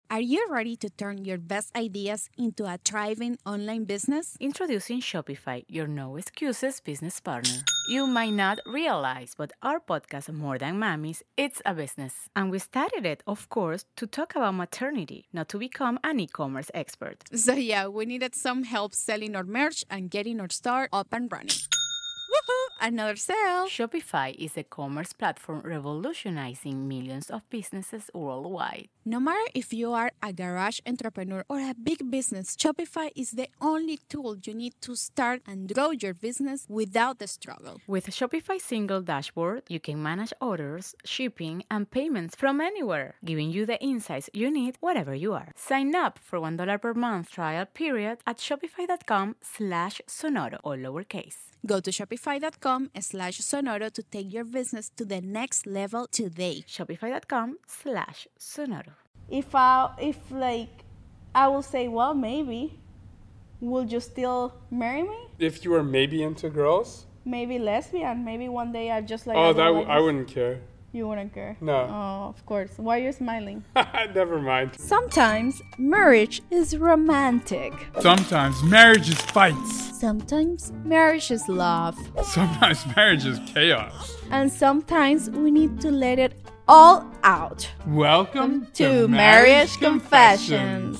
Are you ready to turn your best ideas into a thriving online business? Introducing Shopify, your no excuses business partner. You might not realize, but our podcast, More Than Mammies, it's a business. And we started it, of course, to talk about maternity, not to become an e-commerce expert. So yeah, we needed some help selling our merch and getting our store up and running. Woohoo! Another sale! Shopify is a commerce platform revolutionizing millions of businesses worldwide. No matter if you are a garage entrepreneur or a big business, Shopify is the only tool you need to start and grow your business without the struggle. With Shopify's single dashboard, you can manage orders, shipping, and payments from anywhere, giving you the insights you need wherever you are. Sign up for $1 per month trial period at shopify.com/sonoro, all lowercase. Go to shopify.com/sonoro to take your business to the next level today. Shopify.com/sonoro. If I will say, well, maybe, would you still marry me? If you were maybe into girls? Maybe lesbian. Maybe one day I just like. Oh, I I wouldn't care. You wouldn't care? No. Oh, of course. Why are you smiling? Never mind. Sometimes marriage is romantic. Sometimes marriage is fights. Sometimes marriage is love. Sometimes marriage is chaos. And sometimes we need to let it all out. Welcome To Marriage Confessions.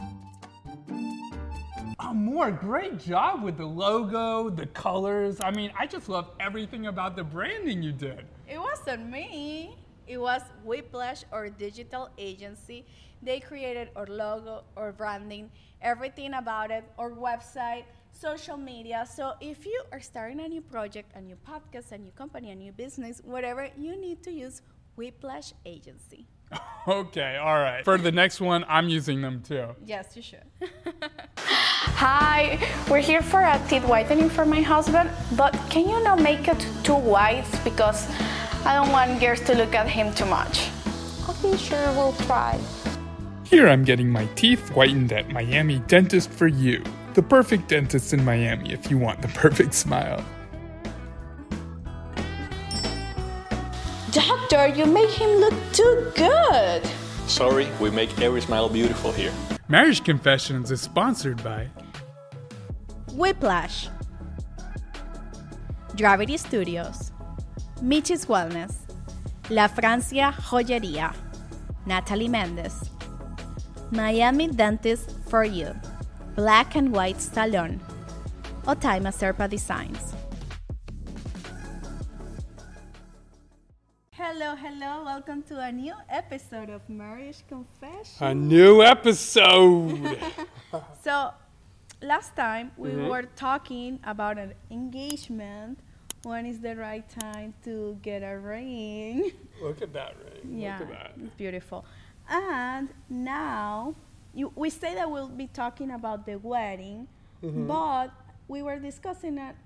Amor, great job with the logo, the colors. I mean, I just love everything about the branding you did. It wasn't me. It was Whiplash, our digital agency. They created our logo, our branding, everything about it, our website, social media. So if you are starting a new project, a new podcast, a new company, a new business, whatever, you need to use Whiplash Agency. Okay, all right. For the next one, I'm using them too. Yes, you should. Hi, we're here for a teeth whitening for my husband, but can you not make it too white because I don't want girls to look at him too much? Okay, sure, we'll try. Here I'm getting my teeth whitened at Miami Dentist for you. The perfect dentist in Miami if you want the perfect smile. Doctor, you make him look too good. Sorry, we make every smile beautiful here. Marriage Confessions is sponsored by Whiplash, Gravity Studios, Michis Wellness, La Francia Joyería, Natalie Mendez, Miami Dentist for You, Black and White Salon, Otaima Serpa Designs. Hello. Welcome to a new episode of Marriage Confessions. A new episode. So, last time we were talking about an engagement. When is the right time to get a ring? Look at that ring. Yeah, Look at that. it's beautiful. And now, we say that we'll be talking about the wedding, but we were discussing that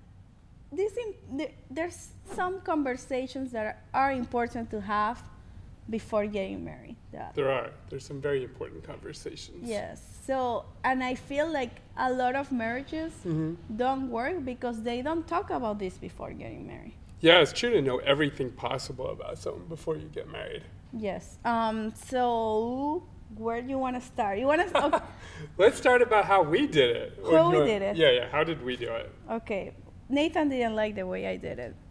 there's some conversations that are important to have before getting married. There's some very important conversations. Yes. So, and I feel like a lot of marriages don't work because they don't talk about this before getting married. Yeah, it's true to know everything possible about someone before you get married. Yes. So, where do you want to start? You want to? Okay. Let's start about how we did it. How we did it? Yeah. How did we do it? Okay. Nathan didn't like the way I did it.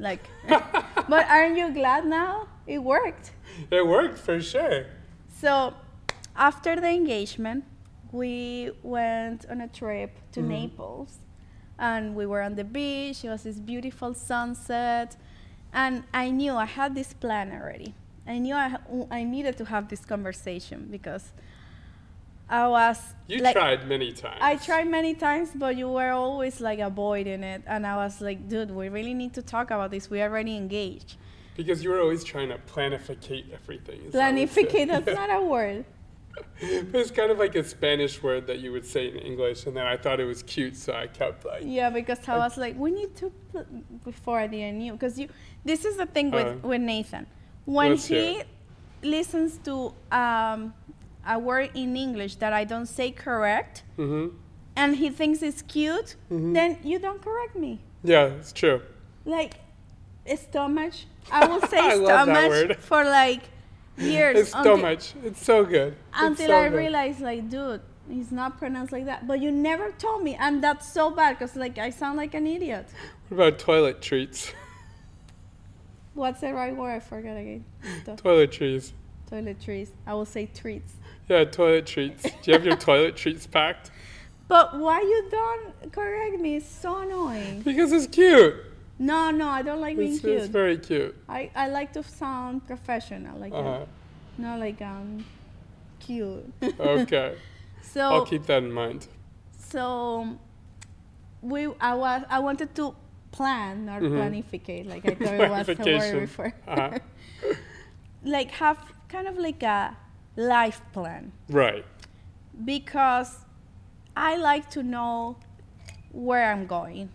But aren't you glad now? It worked. It worked for sure. So, after the engagement, we went on a trip to Naples. And we were on the beach. It was this beautiful sunset. And I knew I had this plan already. I knew I needed to have this conversation because I was tried many times. I tried many times, but you were always avoiding it. And I was like, dude, we really need to talk about this. We are already engaged. Because you were always trying to planificate everything. Planificate, that's not a word. It's kind of like a Spanish word that you would say in English, and then I thought it was cute, so I kept Yeah, because I was like, we need to, before I didn't knew. Because this is the thing with Nathan. When he listens to a word in English that I don't say correct, and he thinks it's cute, then you don't correct me. Yeah, it's true. Stomach. I will say I love that stomach word. for years. It's so much. It's so good. Until I realized, like, dude, it's not pronounced like that. But you never told me, and that's so bad because, like, I sound like an idiot. What about toilet treats? What's the right word? I forgot again. Toiletries. Toiletries. I will say treats. Yeah, toilet treats. Do you have your toilet treats packed? But why you don't correct me? It's so annoying. Because it's cute. No, I don't like being cute. It's very cute. I like to sound professional, like that. Not like cute. Okay. So I'll keep that in mind. So I wanted to plan, not planificate, like I thought it was the word before. Like have kind of like a life plan. Right. Because I like to know where I'm going.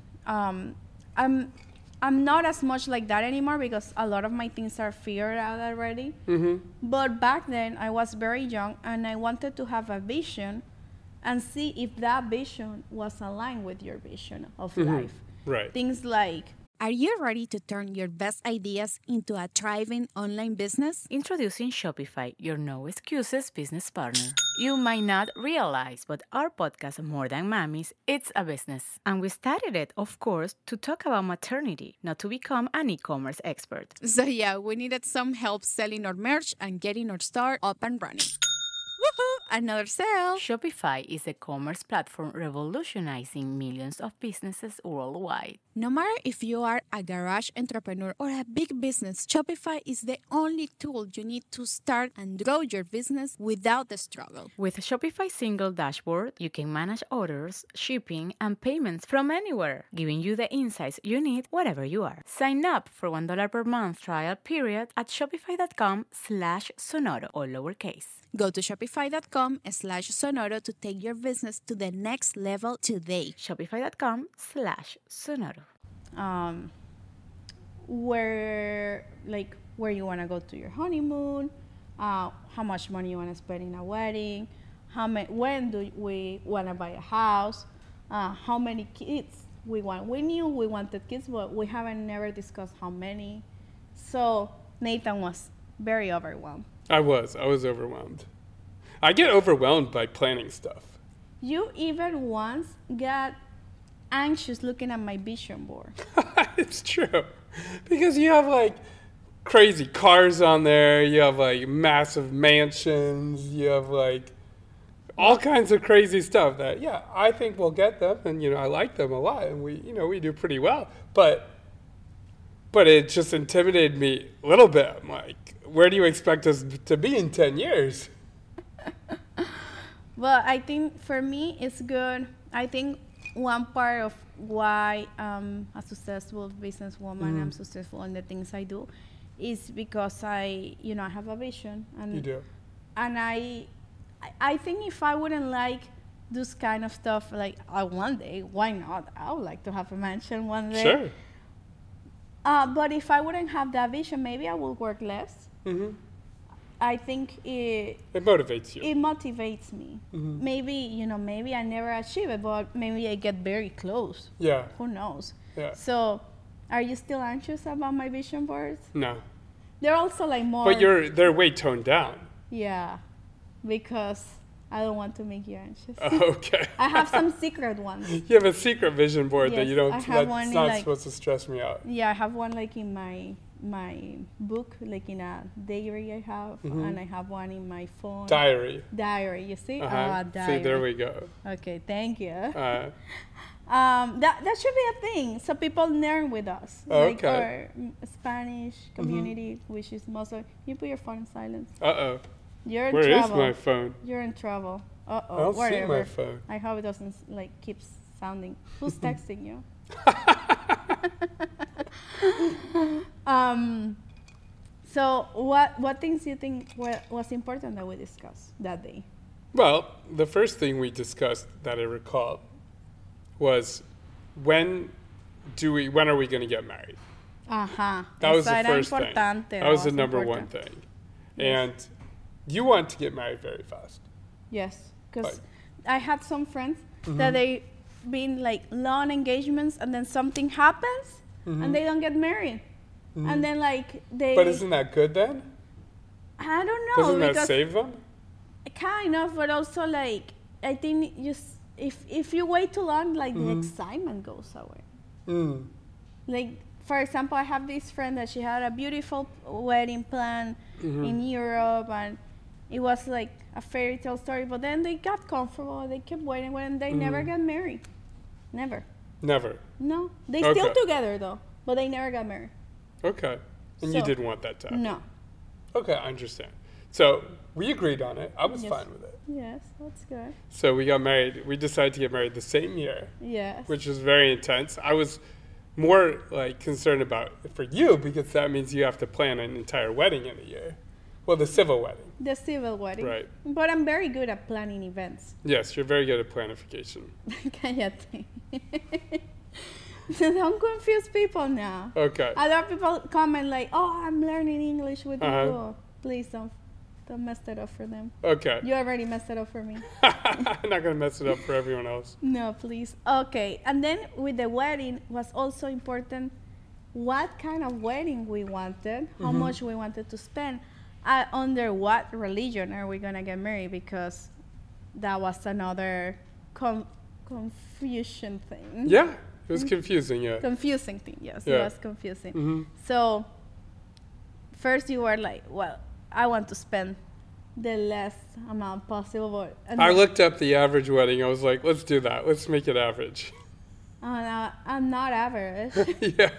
I'm not as much like that anymore because a lot of my things are figured out already. But back then I was very young and I wanted to have a vision and see if that vision was aligned with your vision of life. Right. Things like, are you ready to turn your best ideas into a thriving online business? Introducing Shopify, your no excuses business partner. You might not realize, but our podcast, More Than Mammies, it's a business. And we started it, of course, to talk about maternity, not to become an e-commerce expert. So yeah, we needed some help selling our merch and getting our store up and running. Woohoo! Another sale! Shopify is a commerce platform revolutionizing millions of businesses worldwide. No matter if you are a garage entrepreneur or a big business, Shopify is the only tool you need to start and grow your business without the struggle. With Shopify's single dashboard, you can manage orders, shipping, and payments from anywhere, giving you the insights you need wherever you are. Sign up for $1 per month trial period at shopify.com/sonoro, all lowercase. Go to shopify.com/sonoro to take your business to the next level today. Shopify.com/sonoro. where you want to go to your honeymoon, how much money you want to spend in a wedding, when do we want to buy a house, how many kids we want. We knew we wanted kids, but we haven't never discussed how many. So Nathan was very overwhelmed. I was overwhelmed. I get overwhelmed by planning stuff. You even once got anxious looking at my vision board. It's true. Because you have like crazy cars on there, you have like massive mansions, you have like all kinds of crazy stuff that, yeah, I think we'll get them and, I like them a lot and we do pretty well. But it just intimidated me a little bit. I'm like, where do you expect us to be in 10 years? Well, I think for me it's good. I think one part of why I'm a successful businesswoman, I'm successful in the things I do, is because I have a vision. And you do. And I think if I wouldn't like this kind of stuff, like one day, why not? I would like to have a mansion one day. Sure. But if I wouldn't have that vision, maybe I will work less. I think it motivates you. It motivates me. Maybe I never achieve it, but maybe I get very close. Yeah. Who knows? Yeah. So, are you still anxious about my vision boards? No. They're also like more. But they're way toned down. Yeah, because I don't want to make you anxious. Okay. I have some secret ones. You have a secret vision board that Yes, you don't. I have one That's not like, supposed to stress me out. Yeah, I have one like in my book, like in a diary I have, and I have one in my phone. Diary. You see? Diary. See, there we go. Okay, thank you. That should be a thing, so people learn with us. Like our Spanish community, which is mostly. You put your phone in silence. Uh-oh. You're in Where trouble. is my phone? You're in trouble. Uh-oh. I don't Whatever. see my phone. I hope it doesn't keep sounding. Who's texting you? So what things do you think was important that we discussed that day? Well, the first thing we discussed that I recall was when are we going to get married? That was the first thing. That was the number one thing. Yes. And you want to get married very fast. Yes, because I had some friends that they been like long engagements and then something happens and they don't get married. And then like they... But isn't that good then? I don't know. Doesn't that because save them? kind of, but also like I think if you wait too long, like the excitement goes away. Mm. Like for example, I have this friend that she had a beautiful wedding plan in Europe, and it was like a fairy tale story. But then they got comfortable, they kept waiting, and they never got married. Never. Never. No, they Okay. still together though, but they never got married. Okay. And you So- didn't want that to happen? No. Okay, I understand. So we agreed on it. I was Yes. fine with it. Yes, that's good. So we got married. We decided to get married the same year, Yes. which was very intense. I was more like concerned about for you because that means you have to plan an entire wedding in a year. Well, the civil wedding. The civil wedding. Right. But I'm very good at planning events. Yes, you're very good at planification. Cállate. Don't confuse people now. Okay. A lot of people comment like, "Oh, I'm learning English with you." Uh-huh. Oh, please don't mess that up for them. Okay. You already messed it up for me. I'm not going to mess it up for everyone else. No, please. Okay. And then with the wedding was also important what kind of wedding we wanted, how much we wanted to spend, under what religion are we going to get married, because that was another confusion thing. Yeah, it was confusing, yeah. Confusing thing, yes. It Yeah. was confusing. Mhm. So first you were like, well, I want to spend the less amount possible. And I then- looked up the average wedding. I was like, let's do that. Let's make it average. I'm not average. Yeah.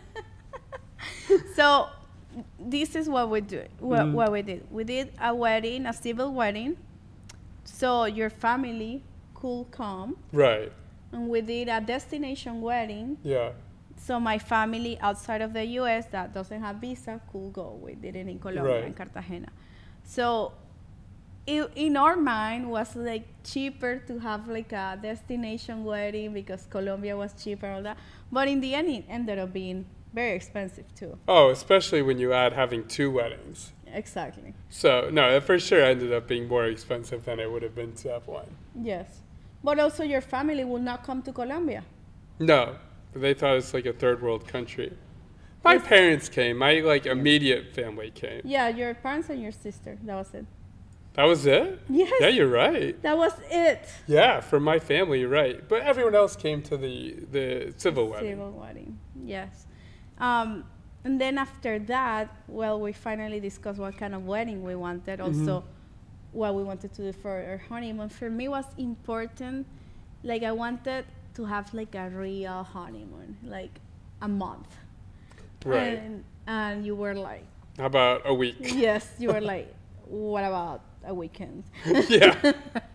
So this is what we do. What we did. We did a wedding, a civil wedding, so your family could come, Right. and we did a destination wedding. Yeah. So my family outside of the U.S. that doesn't have visa could go. We did it in Colombia, Right. in Cartagena. So in our mind was like cheaper to have like a destination wedding because Colombia was cheaper and all that. But in the end, it ended up being very expensive too. Oh, especially when you add having two weddings. Exactly. So, no, it for sure ended up being more expensive than it would have been to have one. Yes. But also your family will not come to Colombia. No, they thought it's like a third world country. My parents came. My like immediate family came. Yeah, your parents and your sister. That was it. That was it? Yes. Yeah, you're right. That was it. Yeah, from my family, you're right. But everyone else came to the civil wedding. Civil wedding, yes. And then after that, well, we finally discussed what kind of wedding we wanted. Also, what we wanted to do for our honeymoon. For me, was important. Like I wanted to have like a real honeymoon, like a month. Right. And you were like, How about a week? yes, you were like, what about a weekend? Yeah.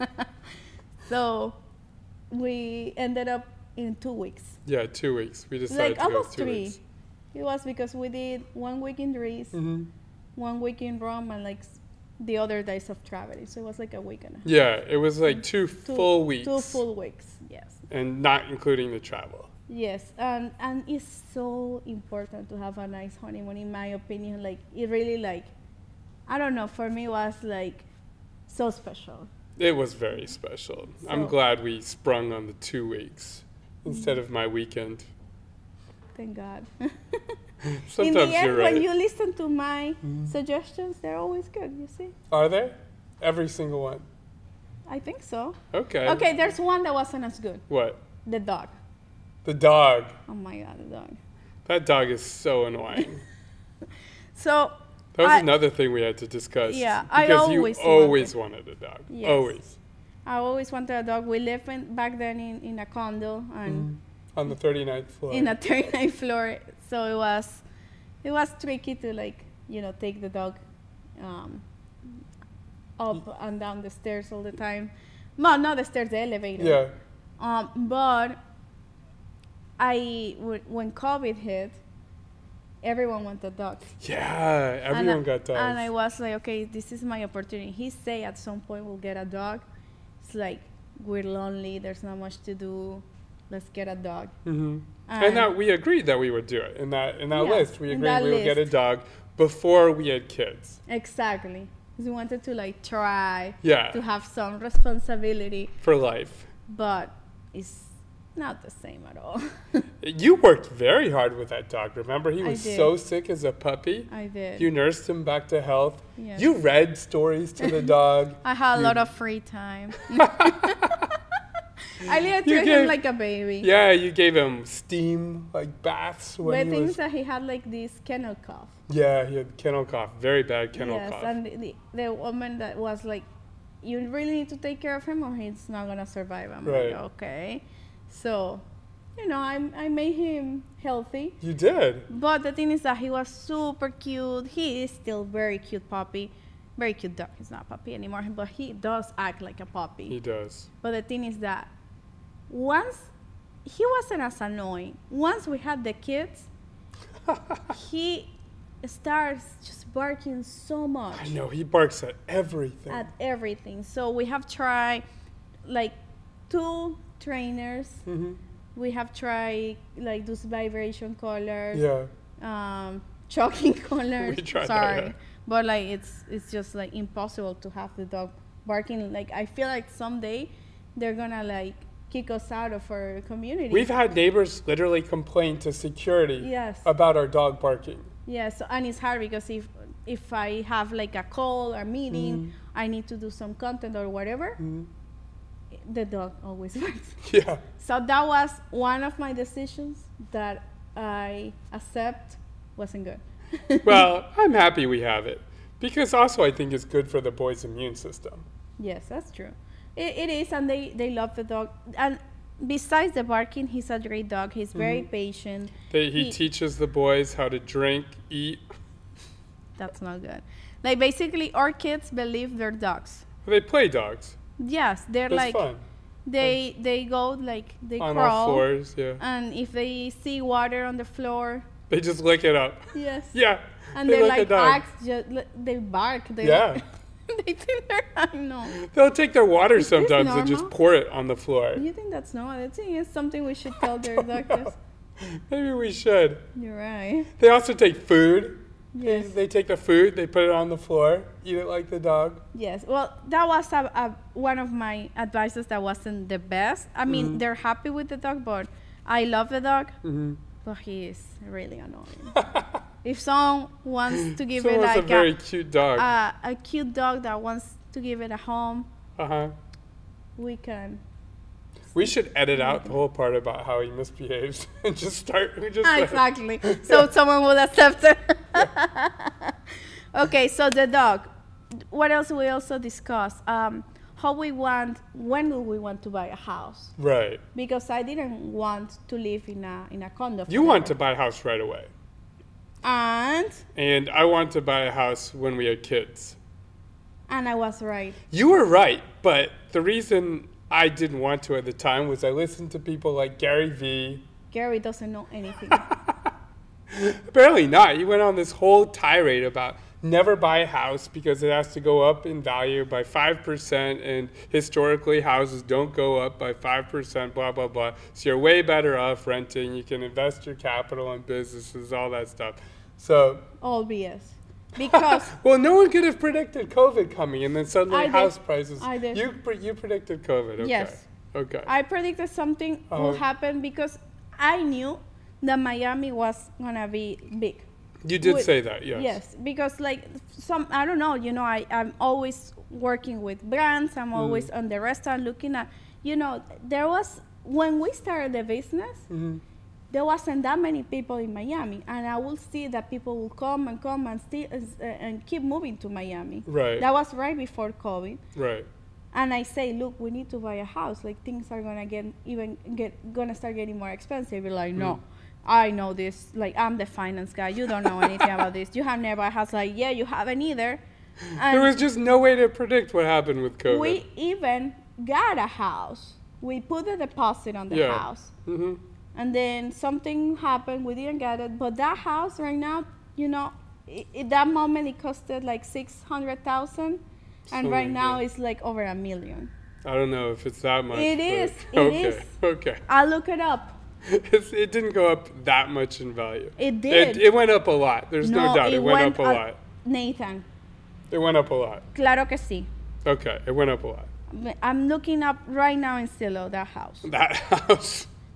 So we ended up in 2 weeks. Yeah, 2 weeks. We decided Like to go almost 2 3. weeks. It was because we did 1 week in Greece, Mm-hmm. 1 week in Rome, and like the other days of traveling. So it was like a week and a half. Yeah, it was like two full weeks. 2 full weeks, yes. And not including the travel. Yes, and it's so important to have a nice honeymoon, in my opinion. Like, it really, like, I don't know, for me, was like so special. It was very special. I'm So- glad we sprung on the 2 weeks instead of my weekend. Thank God. Sometimes in the end, you're right. when you listen to my suggestions, they're always good, you see? Are they? Every single one. I think so. Okay. Okay, there's one that wasn't as good. What? The dog. The dog. Oh my God, the dog. That dog is so annoying. So, That was I- another thing we had to discuss. Yeah, I because always you always wanted a dog. Yes. Always. I always wanted a dog. We lived back then in a condo and On the 39th floor. in a 39th floor, so it was tricky to take the dog up and down the stairs all the time. No, not the stairs, the elevator. Yeah. But when COVID hit, everyone wanted dogs. Yeah, everyone got dogs. And I was like, okay, this is my opportunity. He say at some point we'll get a dog. It's like, we're lonely, there's not much to do. Let's get a dog. And that we agreed that we would do it. In that Yeah, list, we in agreed that we would get a list. dog before we had kids. Exactly. 'Cause we wanted to try Yeah. to have some responsibility, For life. but it's Not the same at all. You worked very hard with that dog. Remember, he I was did. so sick as a puppy. I did. You nursed him back to health. Yes. You read stories to the dog. I had a lot of free time. I You treated gave- him like a baby. Yeah, you gave him steam, like baths But when he things was. that he had like this kennel cough. Yeah, he had kennel cough, very bad kennel Yes, cough. and the woman that was like, you really need to take care of him or he's not going to survive. I'm Right. like, okay. So, I made him healthy. You did. But the thing is that he was super cute. He is still very cute puppy. Very cute dog. He's not a puppy anymore, but he does act like a puppy. He does. But the thing is that once he wasn't as annoying. Once we had the kids, he starts just barking so much I know, he barks at everything. at everything. So we have tried like 2 trainers. Mhm. We have tried like those vibration collars. Yeah. Choking collars. We tried that, Sorry. yeah. But like it's just like impossible to have the dog barking. Like I feel like someday they're gonna like kick us out of our community. We've had neighbors literally complain to security Yes. about our dog barking. Yeah, so, and it's hard because if I have like a call or meeting, I need to do some content or whatever, the dog always barks. Yeah. So that was one of my decisions that I accept wasn't good. Well, I'm happy we have it. Because also I think it's good for the boy's immune system. Yes, that's true. It is, and they love the dog. And besides the barking, he's a great dog. He's very patient. He teaches the boys how to drink, eat. That's not good. Like basically, our kids believe they're dogs. They play dogs. Yes, they're That's like fun. they go like they On crawl. all fours, yeah. And if they see water on the floor, They just lick it up. yes. Yeah. And they they lick a like dog. act, they bark. They Yeah. they think they're, I know. They'll take their water Is this sometimes and just normal? pour it on the floor. You think that's normal? I think it's something we should tell their doctors. Maybe we should. You're right. They also take food. Yes. They take the food, they put it on the floor, eat it like the dog. Yes. Well, that was one of my advices that wasn't the best. I mean, they're happy with the dog, but I love the dog, but he is really annoying. If someone wants to give it Someone's like a very cute dog. a cute dog that wants to give it a home, Uh-huh. we can. We should edit out the whole part about how he misbehaves and just start. Exactly. So someone would accept it. Okay, so the dog. What else we also discussed? When do we want to buy a house? Right. Because I didn't want to live in a condo. You want to buy a house right away. And I want to buy a house when we had kids. And I was right. You were right, but the reason I didn't want to at the time was I listened to people like Gary Vee. Gary doesn't know anything. Apparently not. He went on this whole tirade about never buy a house because it has to go up in value by 5%, and historically houses don't go up by 5%, blah, blah, blah. So you're way better off renting. You can invest your capital in businesses, all that stuff. So, All BS. Because well, no one could have predicted COVID coming, and then suddenly I did. house prices. I did. You predicted COVID, okay. Yes. Okay. I predicted something will happen because I knew that Miami was going to be big. You did With- say that, yes. Yes, because like I don't know, I'm always working with brands. I'm always on the restaurant looking at, there was, when we started the business, there wasn't that many people in Miami. And I will see that people will come and still and keep moving to Miami. Right. That was right before COVID. Right. And I say, look, we need to buy a house. Like things are gonna start getting more expensive. You're like, no. I know this, like I'm the finance guy. You don't know anything about this. You have never had like, yeah, you haven't either. And There was just no way to predict what happened with COVID. we even got a house. We put a deposit on the Yeah. house. Hmm. And then something happened. We didn't get it. But that house right now, at that moment it costed like $600,000. And Something right like now that. it's like over $1 million. I don't know if it's that much. It but- is, it okay. is. Okay. I'll look it up. It didn't go up that much in value. It did. It went up a lot. There's no doubt. It went up a lot. Nathan, It went up a lot. claro que sí. Okay. It went up a lot. I'm looking up right now in Silo, that house. That house.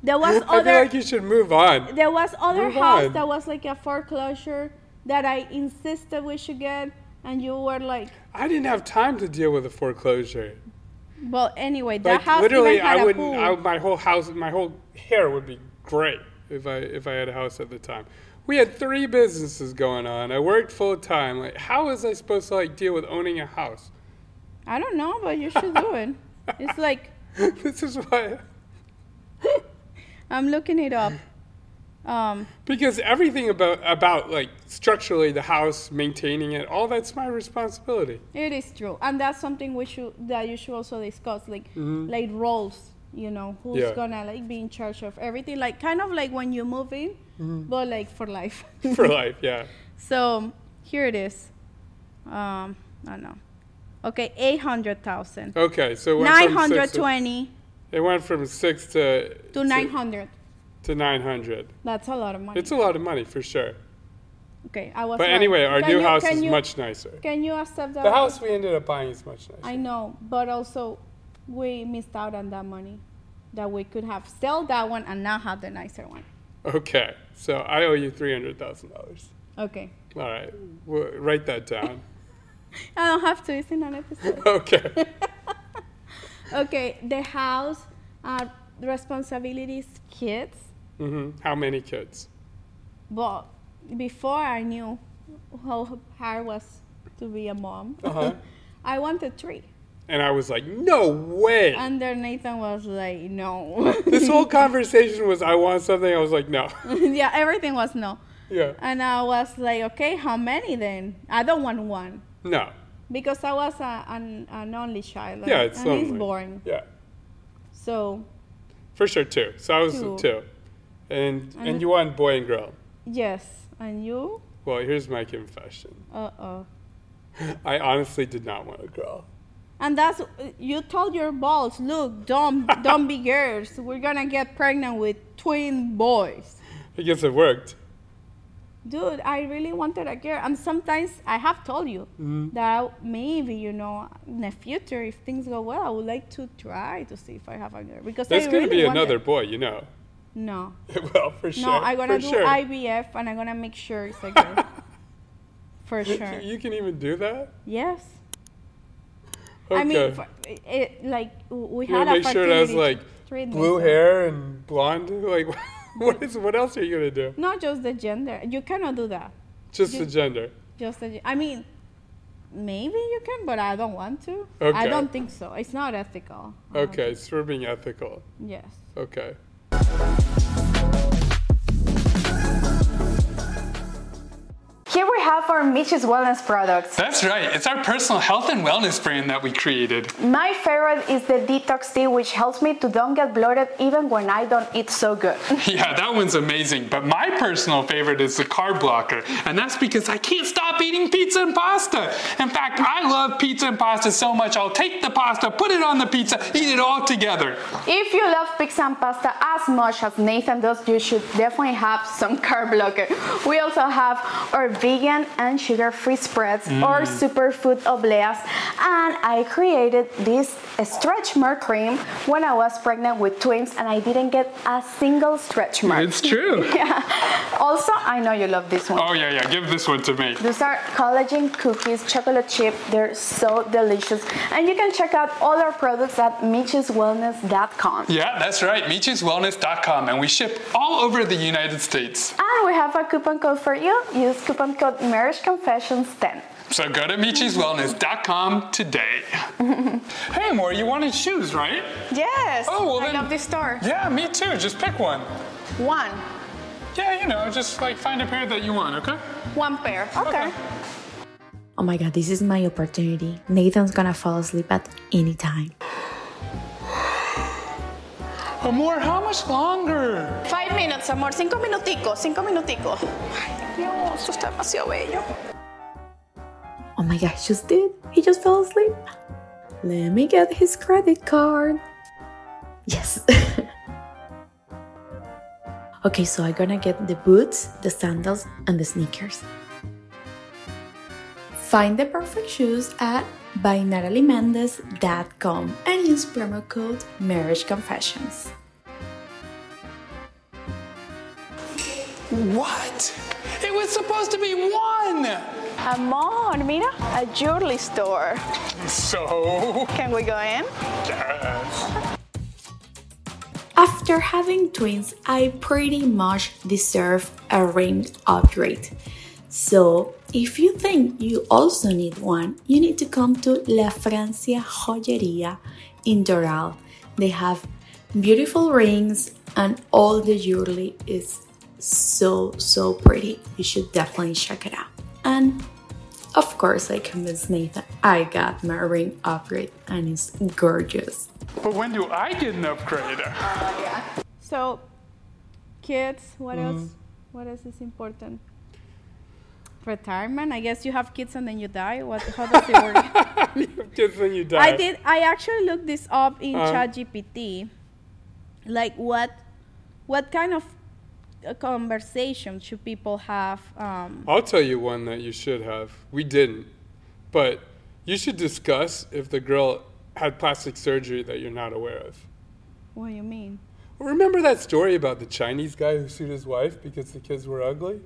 There was I feel like you should move on. There was other Move house on. that was like a foreclosure that I insisted we should get, and you were like, I didn't have time to deal with a foreclosure. well, anyway, that Like house literally, even had I a wouldn't. pool. My whole house, my whole hair would be great if I had a house at the time. We had 3 businesses going on. I worked full time. Like, how was I supposed to like deal with owning a house? I don't know, but you should do it. It's like, This is why. I'm looking it up. Because everything about like structurally the house, maintaining it, all that's my responsibility. It is true, and that's something that you should also discuss, like like roles. You know, who's Yeah. gonna like be in charge of everything, like kind of like when you move in, but like for life. For life, yeah. So here it is. I don't know. Okay, 800,000. Okay, so it went from 920 it went from 6 to 900. to 900. That's a lot of money. It's a lot of money for sure. Okay, I was. But right. anyway, our Can new you- house can is you- much nicer. Can you accept that? The house we ended up buying is much nicer. I know, but also we missed out on that money that we could have sell that one and now have the nicer one. Okay, so I owe you $300,000. Okay. All right, write that down. I don't have to. It's in an episode. Okay. Okay, the house, responsibilities, kids. How many kids? But before I knew how hard was to be a mom, I wanted 3. And I was like, no way. And then Nathan was like, no. This whole conversation was, I want something. I was like, no. Yeah, everything was no. Yeah. And I was like, okay, how many then? I don't want 1. No. Because I was an only child. Yeah, it's and it's lonely. boring. Yeah. So, For sure, 2. So I was 2. 2. And you want boy and girl. yes. And you? Well, here's my confession. Uh-oh. I honestly did not want a girl. And that's, you told your balls, look, don't be girls. We're going to get pregnant with twin boys. I guess it worked. Dude, I really wanted a girl. And sometimes I have told you that maybe, you know, in the future, if things go well, I would like to try to see if I have a girl. Because There's I going to really be wanted. another boy, you know. No. Well, for sure. No, I'm going to for do sure. IVF and I'm going to make sure it's a girl. For sure. You can even do that? Yes. Okay. I mean, like, we you had gotta a make sure it has fertility like treatment, blue so- hair and blonde. Like, what else are you gonna do? Not just the gender. You cannot do that. Just the gender. Just the. I mean, maybe you can, but I don't want to. Okay. I don't think so. It's not ethical. I don't Okay, so we're being ethical. think- Yes. Okay. Here we have our Michi's Wellness products. That's right. It's our personal health and wellness brand that we created. My favorite is the detox tea, which helps me to don't get bloated even when I don't eat so good. Yeah, that one's amazing. But my personal favorite is the carb blocker. And that's because I can't stop eating pizza and pasta. In fact, I love pizza and pasta so much, I'll take the pasta, put it on the pizza, eat it all together. If you love pizza and pasta as much as Nathan does, you should definitely have some carb blocker. We also have our vegan and sugar-free spreads or superfood obleas, and I created this stretch mark cream when I was pregnant with twins, and I didn't get a single stretch mark. It's true. Yeah. Also, I know you love this one. Oh, yeah, give this one to me. These are collagen cookies, chocolate chip. They're so delicious. And you can check out all our products at michiswellness.com. Yeah, that's right, michiswellness.com, and we ship all over the United States. And we have a coupon code for you. Use coupon code MarriageConfessions10. So go to michiswellness.com today. Hey, Maury, you wanted shoes, right? Yes. Oh, well I then- love this store. Yeah, me too. Just pick one. One. Yeah, just like find a pair that you want, okay? One pair. Okay. Oh my god, this is my opportunity. Nathan's gonna fall asleep at any time. Amor, how much longer? 5 minutes, amor. 5 minuticos. 5 minuticos. Ay, Dios, esto está demasiado bello. Oh my god, he just did. He just fell asleep. Let me get his credit card. Yes. Okay, so I'm gonna get the boots, the sandals, and the sneakers. Find the perfect shoes at bynataliemendez.com and use promo code MarriageConfessions. What? It was supposed to be 1. Amor, mira, a jewelry store. So? Can we go in? Yes. After having twins, I pretty much deserve a ring upgrade. So, if you think you also need one, you need to come to La Francia Joyería in Doral. They have beautiful rings and all the jewelry is so pretty. You should definitely check it out. And of course, I convinced Nathan I got my ring upgrade and it's gorgeous. But when do I get an upgrade? So, kids, what else? What else is important? Retirement. I guess you have kids and then you die. How does it work? You have kids and you die. I actually looked this up in ChatGPT. Like what kind of a conversation should people have? I'll tell you one that you should have. We didn't, but you should discuss if the girl had plastic surgery that you're not aware of. What do you mean? Remember that story about the Chinese guy who sued his wife because the kids were ugly?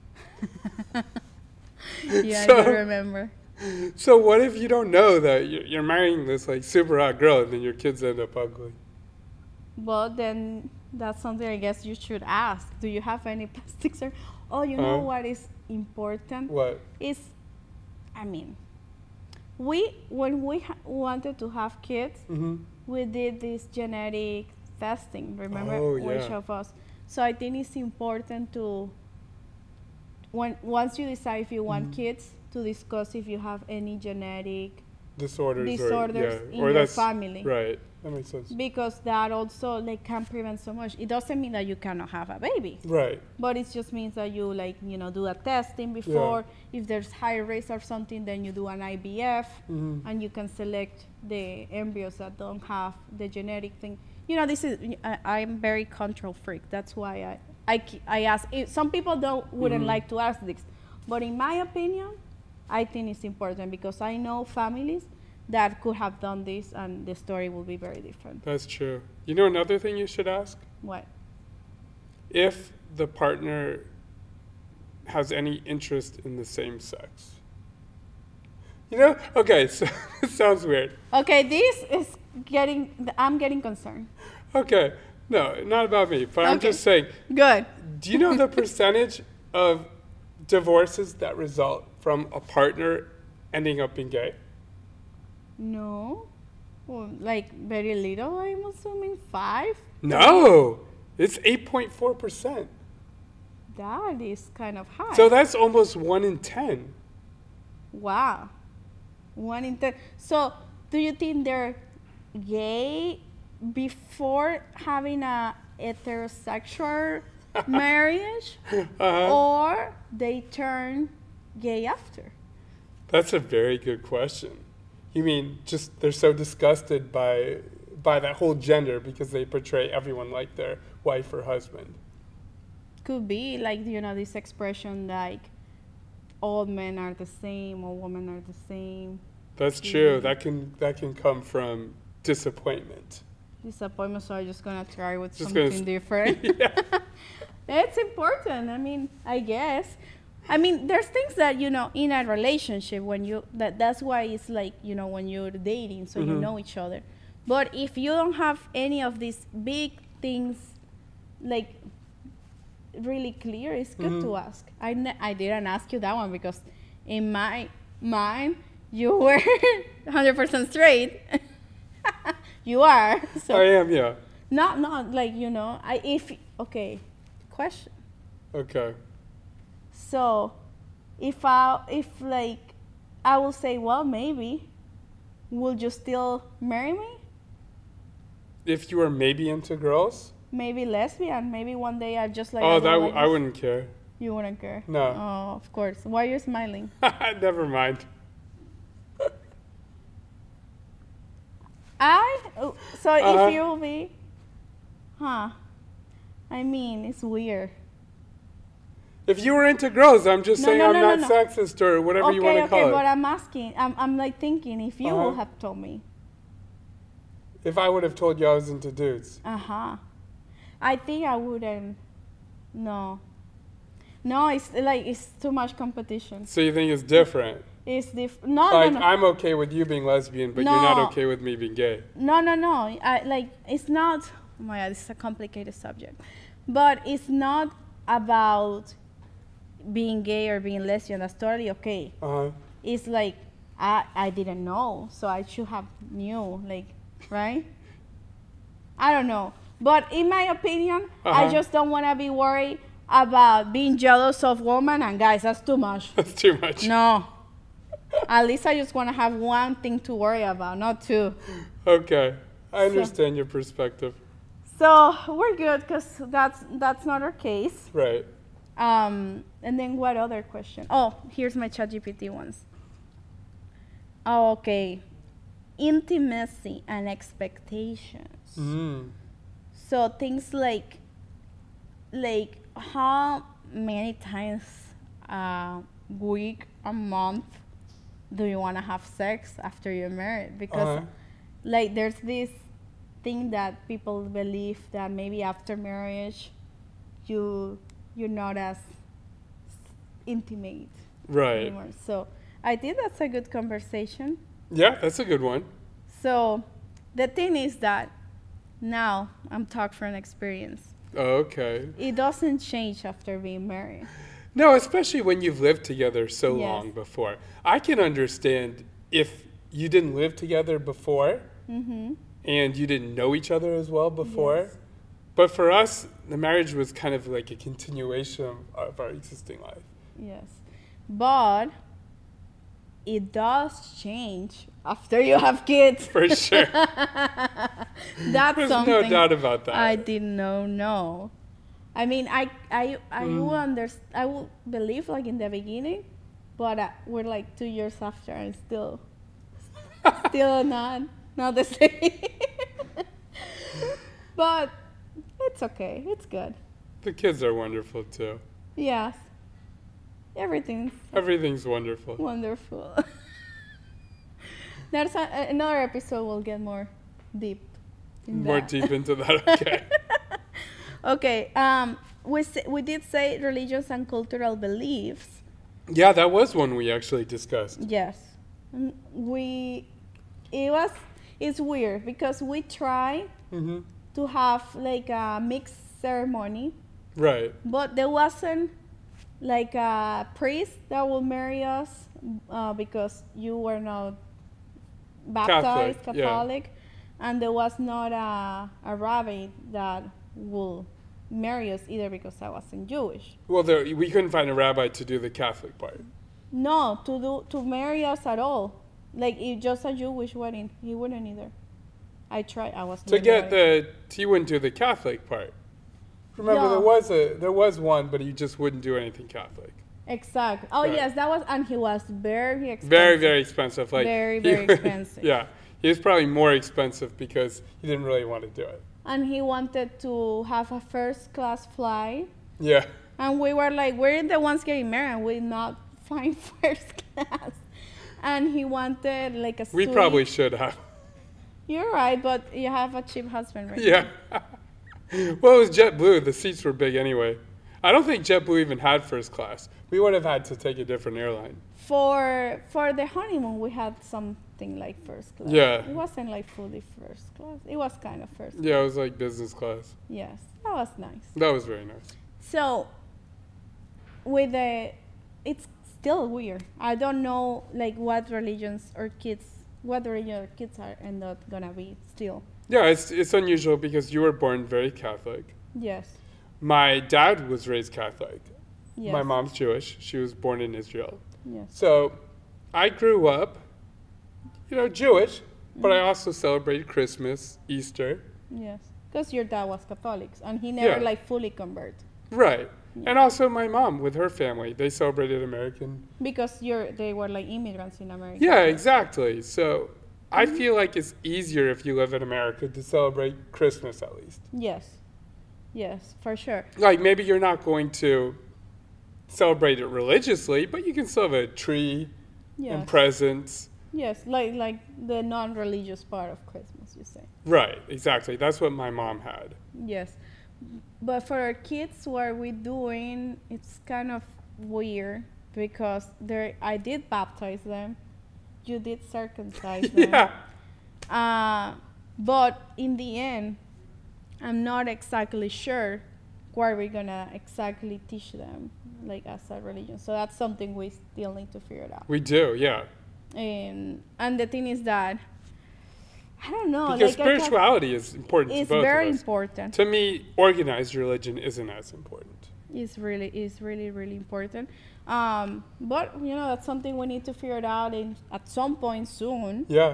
Yeah, I do remember. So what if you don't know that you're marrying this like super hot girl and then your kids end up ugly? Well, then that's something I guess you should ask. Do you have any plastic surgery? Oh, you know what is important? What? Is, I mean, when we wanted to have kids, we did this genetic testing. Remember, which of us? So I think it's important to, once you decide if you want kids, to discuss if you have any genetic disorders in your family. Right. That makes sense. Because that also can prevent so much. It doesn't mean that you cannot have a baby. Right. But it just means that you do a testing before. Yeah. If there's high risk or something, then you do an IVF and you can select the embryos that don't have the genetic thing. I'm very control freak. That's why I ask. Some people wouldn't like to ask this, but in my opinion, I think it's important because I know families that could have done this and the story will be very different. That's true. You know another thing you should ask? What? If the partner has any interest in the same sex. Okay, so it sounds weird. Okay, this is I'm getting concerned. Okay, no, not about me, but I'm just saying. Good. Do you know the percentage of divorces that result from a partner ending up being gay? No. Well, very little, I'm assuming 5? No, it's 8.4%. That is kind of high. So that's almost 1 in 10. Wow. 1 in 10. So do you think they're gay before having a heterosexual marriage or they turn gay after? That's a very good question. You mean just they're so disgusted by that whole gender because they portray everyone like their wife or husband? Could be this expression all men are the same, all women are the same. That's true. That can come from disappointment. Disappointment, so I'm just gonna try with something different. It's important. I mean, I guess. I mean, there's things that, in a relationship that's why it's when you're dating, so you know each other. But if you don't have any of these big things, really clear, it's good to ask. I didn't ask you that one because in my mind, you were 100% straight. You are. So I am, yeah. Not question. Okay. So, if I will say, well, maybe, would you still marry me? If you were maybe into girls? Maybe lesbian. Maybe one day I just I wouldn't care. You wouldn't care? No. Oh, of course. Why are you smiling? Never mind. If you'll be, I mean, it's weird. If you were into girls, I'm just saying I'm not sexist or whatever you want to call it. Okay, but I'm asking, I'm thinking if you would have told me. If I would have told you I was into dudes. I think I wouldn't, no. No, it's like it's too much competition. So you think it's different? It's no, Like, no, no. I'm okay with you being lesbian, but you're No. not okay with me being gay. No. It's not. Oh my God, this is a complicated subject, but it's not about being gay or being lesbian. That's totally okay. Uh-huh. It's like I didn't know, so I should have knew. Like, right? I don't know, but in my opinion, I Uh-huh. just don't want to be worried about being jealous of women and guys. That's too much. That's too much. No. At least I just want to have one thing to worry about, not two. Okay. I understand your perspective. So we're good because that's not our case. Right. And then what other question? Oh, here's my ChatGPT ones. Oh, okay. Intimacy and expectations. Mm. So things like how many times a week, a month do you want to have sex after you're married? Because like there's this thing that people believe that maybe after marriage you're not as intimate Right. anymore. So I think that's a good conversation. Yeah, that's a good one. So the thing is that now I'm talking from experience. Okay. It doesn't change after being married. No, especially when you've lived together so Yes. long before. I can understand if you didn't live together before and you didn't know each other as well before. Yes. But for us, the marriage was kind of like a continuation of our existing life. Yes. But it does change after you have kids. For sure. That's There's something no doubt about that. I didn't know. I mean, I will believe like in the beginning, but we're like 2 years after and still not the same. But it's okay. It's good. The kids are wonderful too. Yes. Everything's Everything's wonderful. wonderful. There's another episode. We'll get more deep. In More that. deep into that, okay. Okay. We did say religions and cultural beliefs. Yeah, that was one we actually discussed. Yes. It's weird because we try Mm-hmm. to have like a mixed ceremony, Right. but there wasn't like a priest that will marry us because you were not baptized Catholic, and there was not a rabbi that will marry us either because I wasn't Jewish. Well, we couldn't find a rabbi to do the Catholic part. No, to marry us at all. Like if just a Jewish wedding, he wouldn't either. I tried. I was To not get married. he wouldn't do the Catholic part. Remember, Yeah. there was one, but he just wouldn't do anything Catholic. Exact. Oh Right. yes, that was, and he was very expensive. Very, very expensive. Like Very, he very expensive. Yeah, he was probably more expensive because he didn't really want to do it. And he wanted to have a first class flight, Yeah. and we were like, we're the ones getting married, and we're not flying first class. And he wanted like a We suite. probably should have. You're right, but you have a cheap husband, right? Yeah. Well, it was JetBlue. The seats were big anyway. I don't think JetBlue even had first class. We would have had to take a different airline. For the honeymoon, we had something like first class. Yeah. It wasn't like fully first class. It was kind of first. Yeah, it was like business class. Yes, that was nice. That was very nice. So, it's still weird. I don't know like what religion our kids are end up gonna be still. Yeah, it's unusual because you were born very Catholic. Yes. My dad was raised Catholic. Yes. My mom's Jewish. She was born in Israel. Yes. So I grew up, Jewish, but I also celebrated Christmas, Easter. Yes. Because your dad was Catholic and he never Yeah. like fully convert. Right. And also my mom with her family. They celebrated American. Because they were like immigrants in America. Yeah, exactly. So I feel like it's easier if you live in America to celebrate Christmas at least. Yes. Yes, for sure. Like maybe you're not going to celebrate it religiously, but you can still have a tree Yes. and presents. Yes, like the non-religious part of Christmas, you say. Right, exactly. That's what my mom had. Yes. But for our kids, what we're doing, it's kind of weird because I did baptize them. You did circumcise them. Yeah. But in the end, I'm not exactly sure what we're gonna exactly teach them, like as a religion. So that's something we still need to figure out. We do, yeah. And the thing is that I don't know. Because like spirituality is important to it's both very of us. important. To me, organized religion isn't as important. It's really, really important. But you know, that's something we need to figure it out at some point soon. Yeah.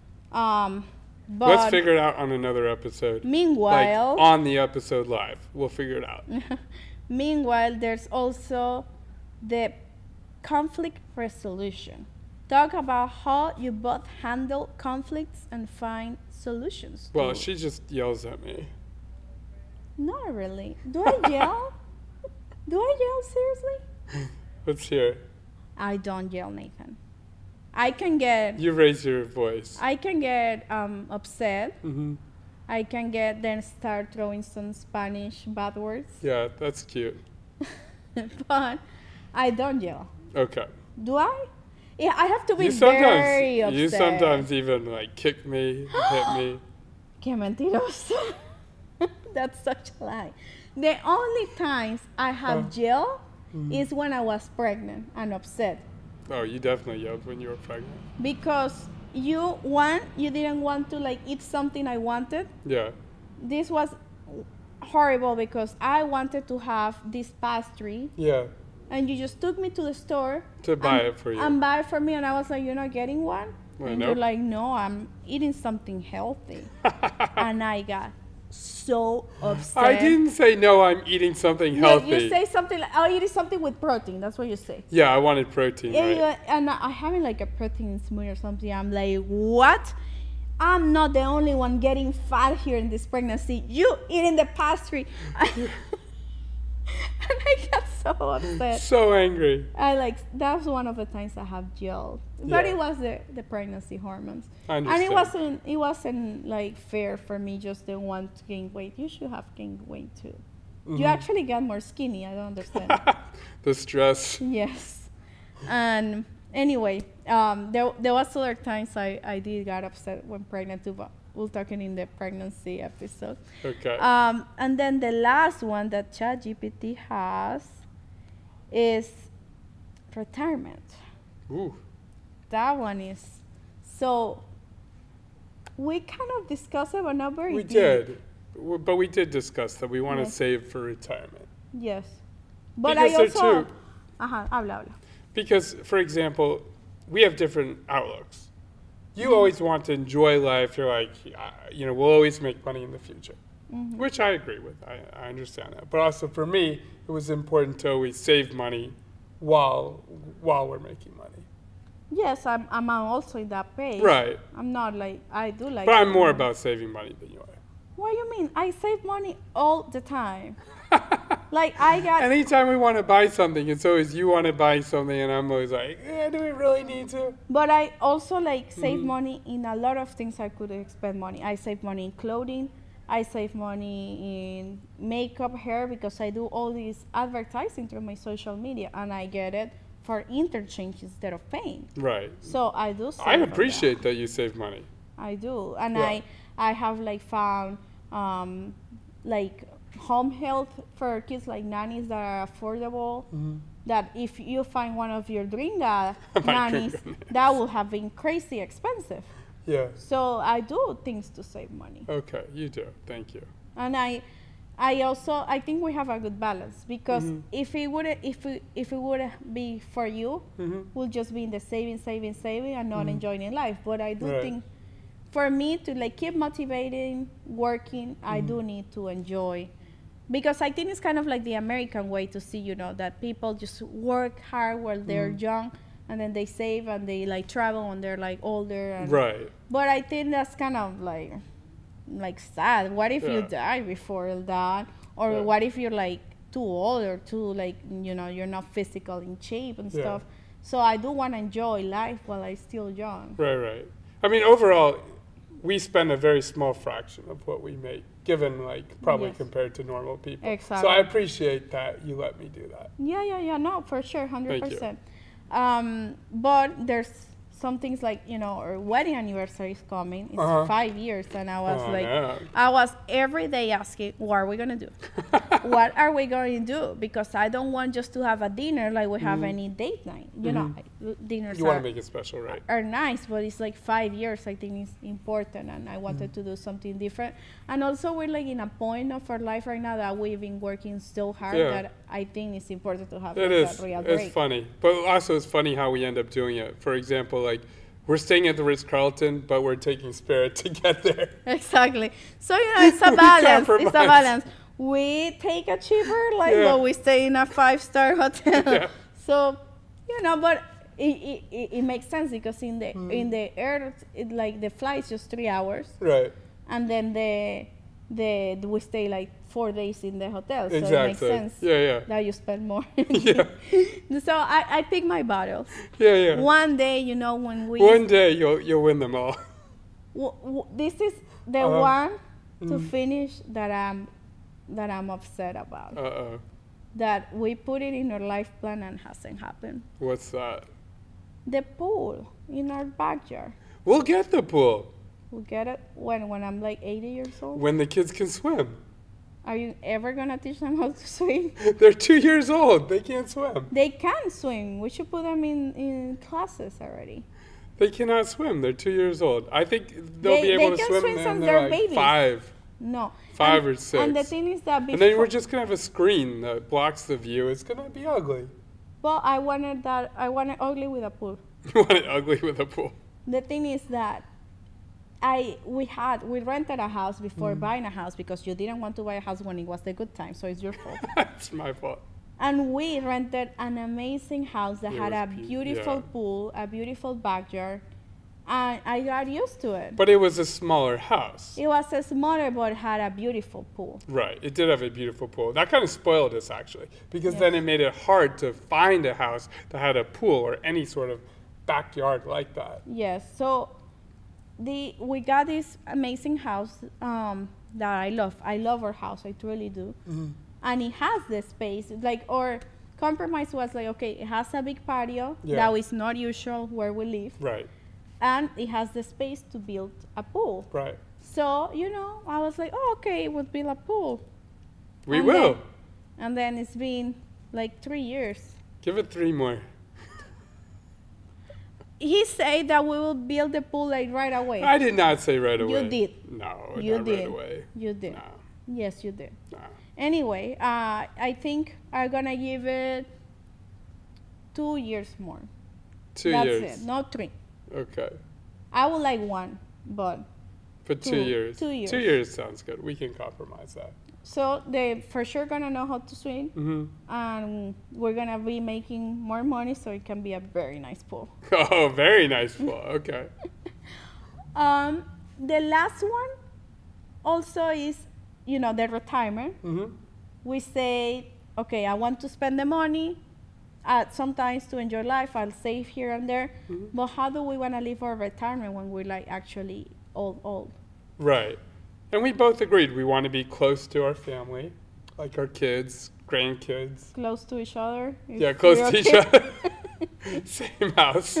But Let's figure it out on another episode. Meanwhile, like on the episode live, we'll figure it out. Meanwhile, there's also the conflict resolution. Talk about how you both handle conflicts and find solutions. Well, she just yells at me. Not really. Do I yell? Do I yell seriously? Let's hear. I don't yell, Nathan. I can get. You raise your voice. I can get upset. Mm-hmm. I can then start throwing some Spanish bad words. Yeah, that's cute. But I don't yell. Okay. Do I? Yeah, I have to be very upset. You sometimes even like kick me, hit me. Qué mentiroso. That's such a lie. The only times I have yelled is when I was pregnant and upset. Oh, you definitely yelled when you were pregnant. Because you didn't want to like eat something I wanted. Yeah. This was horrible because I wanted to have this pastry. Yeah. And you just took me to the store to buy it for you. And buy it for me, and I was like, "You're not getting one." Well, and nope. You're like, "No, I'm eating something healthy." And I got so upset. I didn't say no. I'm eating something healthy. You say something like, "Oh, eating something with protein." That's what you say. Yeah, I wanted protein. Yeah, and I having like a protein smoothie or something. I'm like, what? I'm not the only one getting fat here in this pregnancy. You eating the pastry. And I got so upset. So angry. That was one of the times I have yelled. But Yeah. it was the pregnancy hormones. I understand. And it wasn't like fair for me just the one to gain weight. You should have gained weight too. Mm-hmm. You actually got more skinny. I don't understand. The stress. Yes. And anyway, there was other times I did get upset when pregnant too, but we'll talk in the pregnancy episode. Okay. And then the last one that ChatGPT has is retirement. Ooh. That one is so. We kind of discussed it, but not very We deep. did. But we did discuss that we want to Yes. save for retirement. Yes. But Because I they're also. two- Habla. Because, for example, we have different outlooks. You always want to enjoy life. You're like, we'll always make money in the future, which I agree with. I understand that. But also for me, it was important to always save money while we're making money. Yes, I'm also in that page. Right. I'm not like I do like. But I'm more about saving money than you are. What do you mean? I save money all the time. Like I got. Anytime we want to buy something, it's always you want to buy something, and I'm always like, do we really need to? But I also like save money in a lot of things I could spend money. I save money in clothing. I save money in makeup, hair, because I do all these advertising through my social media, and I get it for interchange instead of paying. Right. So I do save I on that. appreciate that you save money. I do, and Yeah. I have like found like home health for kids, like nannies that are affordable. That if you find one of your dream nannies, that will have been crazy expensive. Yeah. So I do things to save money, Okay, you do. Thank you. and I also I think we have a good balance because if it would be for you, we'll just be in the saving and not enjoying life. But I do Right. think for me to like keep motivating, working, I do need to enjoy, because I think it's kind of like the American way to see, that people just work hard while they're young, and then they save and they like travel when they're like older. And, Right. But I think that's kind of like sad. What if you Yeah. die before that? Or Yeah. what if you're like too old or too like, you're not physically in shape and Yeah. stuff. So I do want to enjoy life while I'm still young. Right. I mean, overall, we spend a very small fraction of what we make, given like probably Yes. compared to normal people. Exactly. So I appreciate that you let me do that. Yeah. No, for sure, you. 100%. But there's some things like, our wedding anniversary is coming. It's 5 years, and I was I was every day asking, what are we gonna do? What are we going to do? Because I don't want just to have a dinner like we have any date night. Dinners You want to make it special, right? are nice, but it's like 5 years. I think it's important, and I wanted to do something different. And also, we're like in a point of our life right now that we've been working so hard that I think it's important to have It like is. a real break. It's funny, but also it's funny how we end up doing it. For example, like we're staying at the Ritz-Carlton, but we're taking Spirit to get there. Exactly. So it's a balance. It's a compromise. balance. We take a cheaper, but we stay in a 5-star hotel. Yeah. So, but it makes sense because in the air, like the flight's just 3 hours, Right. and then we stay like 4 days in the hotel. So Exactly. it makes sense. Yeah. That you spend more. Yeah. So I pick my battles. Yeah. One day, when we One day you'll win them all. this is the one to finish that I'm upset about. Uh-oh. That we put it in our life plan and hasn't happened. What's that? The pool in our backyard. We'll get the pool We'll get it when I'm like 80 years old. when the kids can swim. Are you ever gonna teach them how to swim? They're 2 years old. They can't swim. They can swim. We should put them in classes already. They cannot swim. They're 2 years old. I think they'll They be able to can swim swim when since they're they're like babies. 5. No. 5 or 6. And the thing is that before. And then we're just gonna have a screen that blocks the view. It's gonna be ugly. Well, I wanted ugly with a pool. You want it ugly with a pool. The thing is that we rented a house before buying a house because you didn't want to buy a house when it was the good time, so it's your fault. That's my fault. And we rented an amazing house that had a was beautiful pool, a beautiful backyard, and I got used to it. But it was a smaller house. It was a smaller, but had a beautiful pool. Right. It did have a beautiful pool. That kind of spoiled us, actually, because then it made it hard to find a house that had a pool or any sort of backyard like that. Yes. So we got this amazing house that I love. I love our house. I truly do. And it has the space. Like our compromise was like, okay, it has a big patio that is not usual where we live. Right. And it has the space to build a pool. Right. So, I was like, oh, okay, we'll build a pool. We And will. And then it's been like 3 years. Give it 3 more. He said that we will build the pool like right away. I did not say right away. You did. No, You not did. right away. You did. No. Yes, you did. No. Anyway, I think I'm gonna give it 2 years more. 2 That's years. it, not 3. Okay. I would like 1, but But 2 2 years. 2 years. 2 years sounds good. We can compromise that. so they for sure gonna know how to swim, and we're gonna be making more money, so it can be a very nice pool. Oh, very nice pool. Okay. The last one also is, the retirement. We say, okay, I want to spend the money. Sometimes to enjoy life, I'll save here and there. But how do we want to live our retirement when we're like actually old? Right. And we both agreed we want to be close to our family, like our kids, grandkids. Close to each other? Yeah, close to each other. Same house.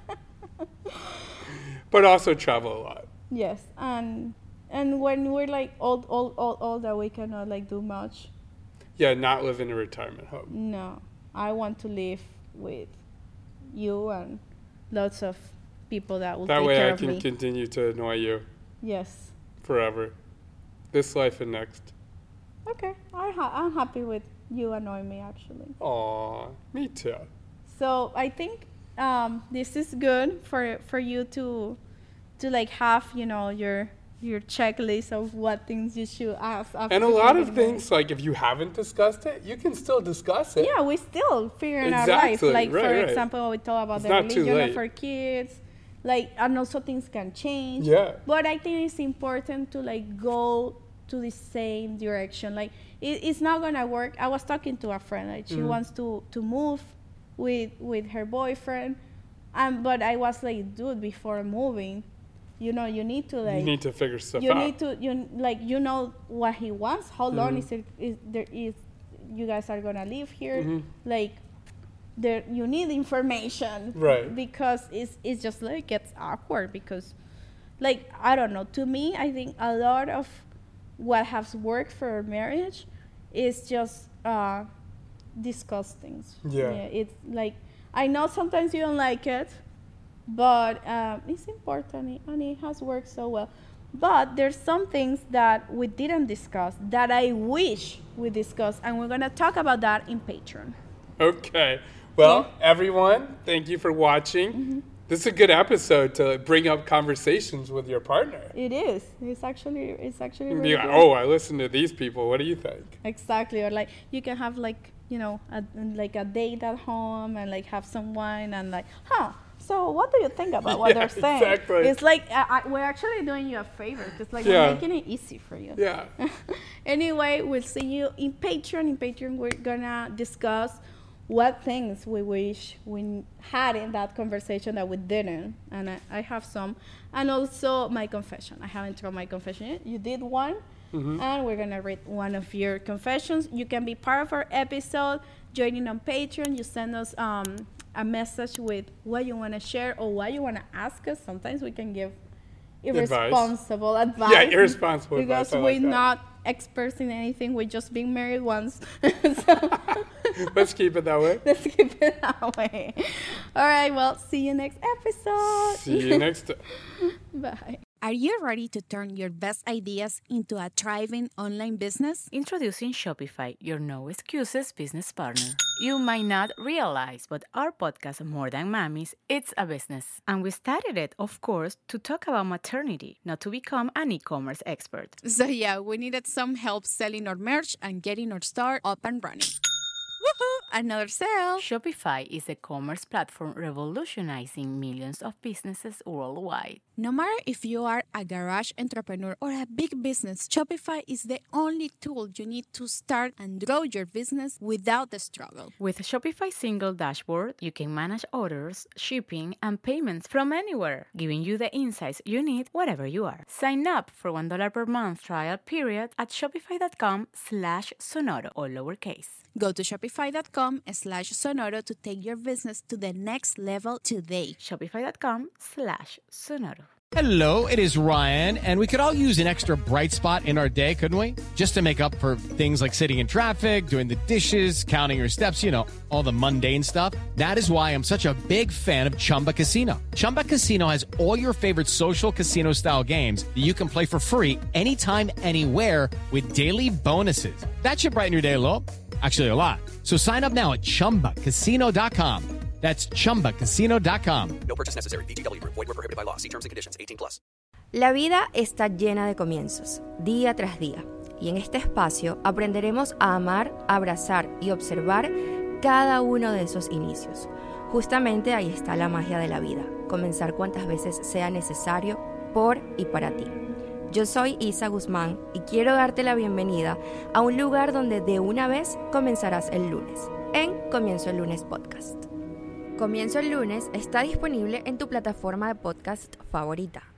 But also travel a lot. Yes, and when we're like old that we cannot like do much. Yeah, not live in a retirement home. No, I want to live with you and lots of people that will That take way care I of can me. continue to annoy you Yes. forever. This life and next. Okay, I'm happy with you annoying me actually. Aw, me too. So I think this is good for you to like have your checklist of what things you should ask. And a lot of things, like if you haven't discussed it, you can still discuss it. Yeah, we still figuring out life. Exactly, Like right, for right. example, we talk about It's the not too religion late. of our kids. Like, and also things can change. Yeah. But I think it's important to like go to the same direction. Like it's not gonna work. I was talking to a friend. Like she wants to move with her boyfriend, but I was like, dude, before moving, You know, you need to like. You need to figure stuff You out. need to you know what he wants. How long is you guys are gonna live here? Like, there you need information, Right? Because it's just like gets awkward because, like, I don't know. To me, I think a lot of what has worked for our marriage is just discuss things. Yeah. It's like, I know sometimes you don't like it, but it's important and it has worked so well. But there's some things that we didn't discuss that I wish we discussed, and we're gonna talk about that in Patreon. Okay. Well, everyone, thank you for watching. This is a good episode to bring up conversations with your partner. It is. It's actually Be really like, good. oh, I listened to these people. What do you think? Exactly. Or like you can have like, you know, a date at home and like have some wine and like, so what do you think about what they're saying? Exactly. It's like we're actually doing you a favor because like Yeah. we're making it easy for you. Yeah. Anyway, we'll see you in Patreon. In Patreon, we're gonna discuss what things we wish we had in that conversation that we didn't. And I have some. And also my confession. I haven't told my confession yet. You did one. And we're going to read one of your confessions. You can be part of our episode, joining on Patreon. You send us a message with what you want to share or what you want to ask us. Sometimes we can give irresponsible advice. Yeah, irresponsible because advice. I like we're that. not experts in anything. We're just being married once. Let's keep it that way. Let's keep it that way. All right, well, see you next episode. See you next time. Bye. Are you ready to turn your best ideas into a thriving online business? Introducing Shopify, your no excuses business partner. You might not realize, but our podcast, More Than Mommies, it's a business. And we started it, of course, to talk about maternity, not to become an e-commerce expert. So yeah, we needed some help selling our merch and getting our store up and running. Woohoo! Another sale! Shopify is a commerce platform revolutionizing millions of businesses worldwide. No matter if you are a garage entrepreneur or a big business, Shopify is the only tool you need to start and grow your business without the struggle. With Shopify's single dashboard, you can manage orders, shipping, and payments from anywhere, giving you the insights you need wherever you are. Sign up for $1 per month trial period at shopify.com/Sonoro, all lowercase. Go to shopify.com/Sonoro to take your business to the next level today. Shopify.com/Sonoro. Hello, it is Ryan, and we could all use an extra bright spot in our day, couldn't we? Just to make up for things like sitting in traffic, doing the dishes, counting your steps, you know, all the mundane stuff. That is why I'm such a big fan of Chumba Casino. Chumba Casino has all your favorite social casino-style games that you can play for free anytime, anywhere with daily bonuses. That should brighten your day a little. Actually, a lot. So sign up now at ChumbaCasino.com. That's ChumbaCasino.com. No purchase necessary. VGW Group. Void where prohibited by law. See terms and conditions. 18+. La vida está llena de comienzos, día tras día. Y en este espacio aprenderemos a amar, abrazar y observar cada uno de esos inicios. Justamente ahí está la magia de la vida. Comenzar cuantas veces sea necesario por y para ti. Yo soy Isa Guzmán y quiero darte la bienvenida a un lugar donde de una vez comenzarás el lunes, en Comienzo el Lunes Podcast. Comienzo el Lunes está disponible en tu plataforma de podcast favorita.